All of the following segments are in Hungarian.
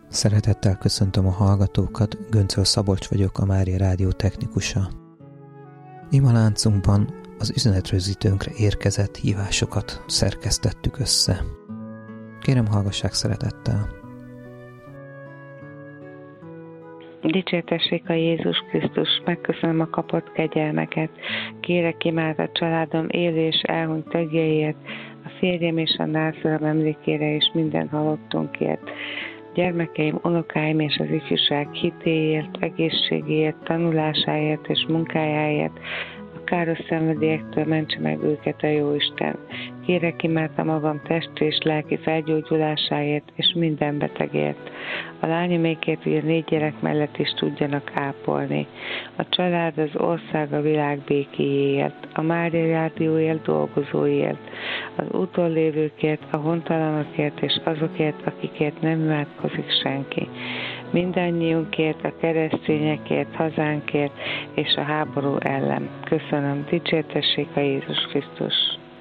Szeretettel köszöntöm a hallgatókat, Göncöl Szabolcs vagyok, a Mária Rádió technikusa. Imaláncunkban az üzenetrögzítőnkre érkezett hívásokat szerkesztettük össze. Kérem, hallgassák szeretettel! Dicsértessék a Jézus Krisztus, megköszönöm a kapott kegyelmeket. Kérek imád a családom élő és elhunyt tagjaiért, a férjem és a nászülöm emlékére és minden halottunkért. Gyermekeim, unokáim és az ifjúság hitéért, egészségéért, tanulásáért és munkájáért, a káros szenvedélyektől mentse meg őket a Jóisten. Kérek imádta magam testi és lelki felgyógyulásáért és minden betegért. A lányomékért, hogy a 4 gyerek mellett is tudjanak ápolni. A család, az ország, a világ békéjéért, a Mária Rádióért dolgozóért, az úton lévőkért, a hontalanokért és azokért, akikért nem imádkozik senki. Mindannyiunkért, a keresztényekért, hazánkért és a háború ellen. Köszönöm, dicsértessék a Jézus Krisztus!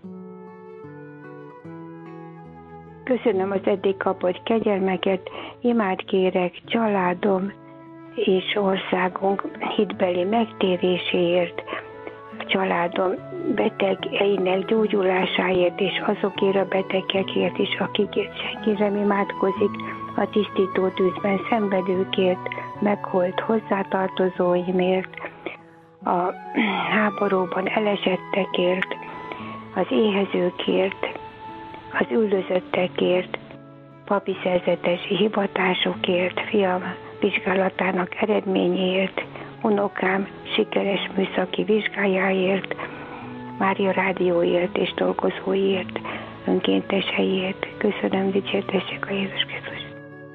Köszönöm az eddig kapott kegyelmeket, imád kérek családom és országunk hitbeli megtéréséért, a családom betegeinek gyógyulásáért, és azokért a betegekért is, akikért senki nem imádkozik, a tisztító tűzben szenvedőkért, meghalt hozzátartozóimért, a háborúban elesettekért, az éhezőkért, az üldözöttekért, papi szerzetesi hivatásokért, fiam vizsgálatának eredményéért, unokám sikeres műszaki vizsgájáért, Mária Rádióért és dolgozóért, önkénteseiért. Köszönöm, dicsértessék a Jézus Krisztus.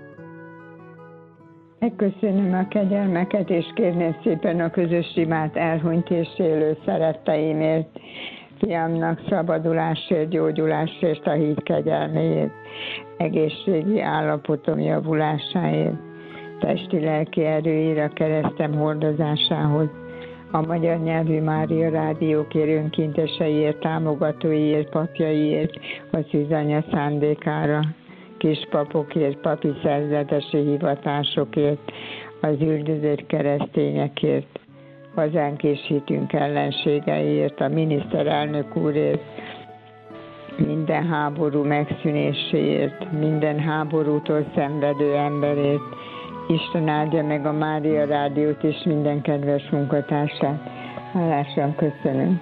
Megköszönöm a kegyelmeket, és kérném szépen a közös imát elhunyt és élő szeretteimért, fiamnak szabadulásért, gyógyulásért, a hit kegyelméért, egészségi állapotom javulásáért, testi-lelki erőért, a keresztem hordozásához, a magyar nyelvű Mária Rádiókért, önkénteseiért, támogatóiért, papjaiért, a szűzanya szándékára, kispapokért, papi szerzetesi hivatásokért, az üldözött keresztényekért, hazánk és hitünk ellenségeiért, a miniszterelnök úrért, minden háború megszűnéséért, minden háborútól szenvedő emberért. Isten áldja meg a Mária Rádiót és minden kedves munkatársát. Hálásan köszönöm.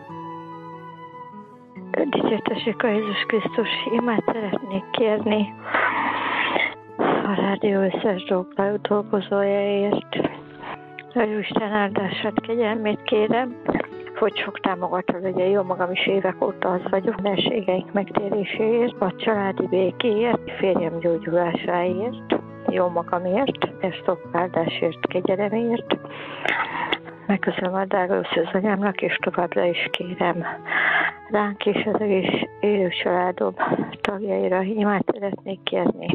Dicsértessék a Jézus Krisztus, imát szeretnék kérni a rádió összes dolgozójáért. A Jóisten áldását, kegyelmét kérem, hogy sok támogató legyen. Jó magam is évek óta az vagyok, nehézségeink megtéréséért, a családi békéért, férjem gyógyulásáért, jó magamért, ezt sok áldásért, kegyelemért. Megköszönöm a drága összezanyámnak, és továbbra is kérem ránk és az egész élő családom tagjaira imát szeretnék kérni.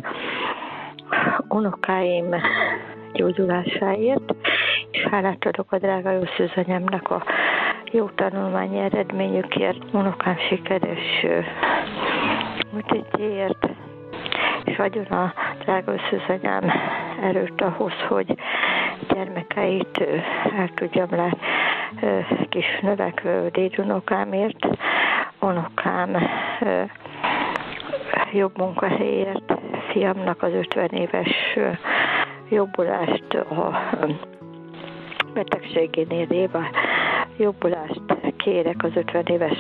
Unokáim gyógyulásáért, és hálát adok a drága összezanyámnak a jó tanulmányi eredményükért, unokám sikeres műtétjéért, és adjon a drága összezanyám erőt ahhoz, hogy gyermekeit el tudjam látni, kis növekvő dédunokámért, unokám jobb munkahelyért, fiamnak az 50 éves jobbulást a betegségénél éve jobbulást kérek az 50 éves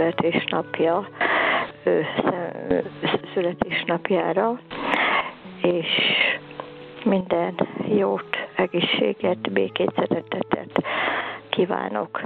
születésnapjára, és minden jót, egészséget, békét, szeretetet kívánok.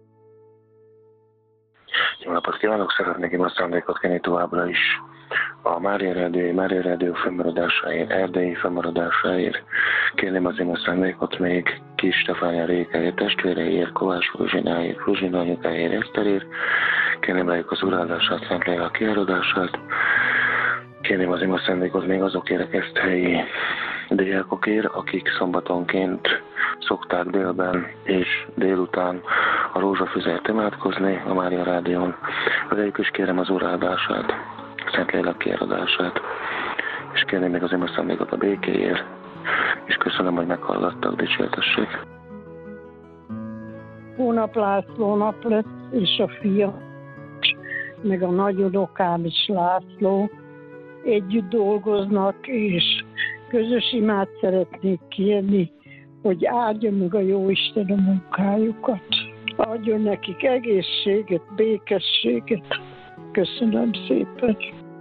Jó napot kívánok! Szeretnék én a szándékot kérni továbbra is a Mária Rádió fennmaradásáért, erdélyi fennmaradásáért. Kérném az én a szándékot még Kis Stefánia Rékáért, testvéreért, Kovács Fruzsináért, Fruzsina anyukáért, Eszterért. Kérném rájuk az uráldását, Szent Lélek kiáradását. Kérném az én a szándékot még azokért a keszthelyi diákokért, akik szombatonként szokták délben és délután a rózsafüzért imádkozni a Mária Rádión. Rájuk is kérem az Úr áldását, Szent Lélek kiáradását. És kérném még az ima szándékot a békéért, és köszönöm, hogy meghallgattak, dicsértessék. Hónap László nap lesz, és a fia, meg a nagyunokám is László együtt dolgoznak, és közös imát szeretnék kérni, hogy áldja meg a Jóisten a munkájukat. Adjon nekik egészséget, békességet. Köszönöm szépen.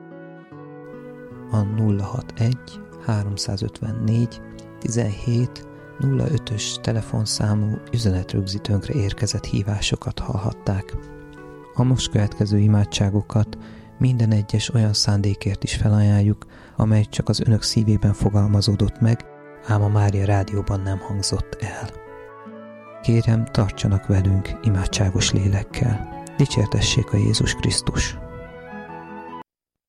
A 061 354 17 05-ös telefonszámú üzenetrögzítőnkre érkezett hívásokat hallhatták. A most következő imádságokat minden egyes olyan szándékért is felajánljuk, amely csak az önök szívében fogalmazódott meg, ám a Mária Rádióban nem hangzott el. Kérem, tartsanak velünk imádságos lélekkel. Dicsértessék a Jézus Krisztus!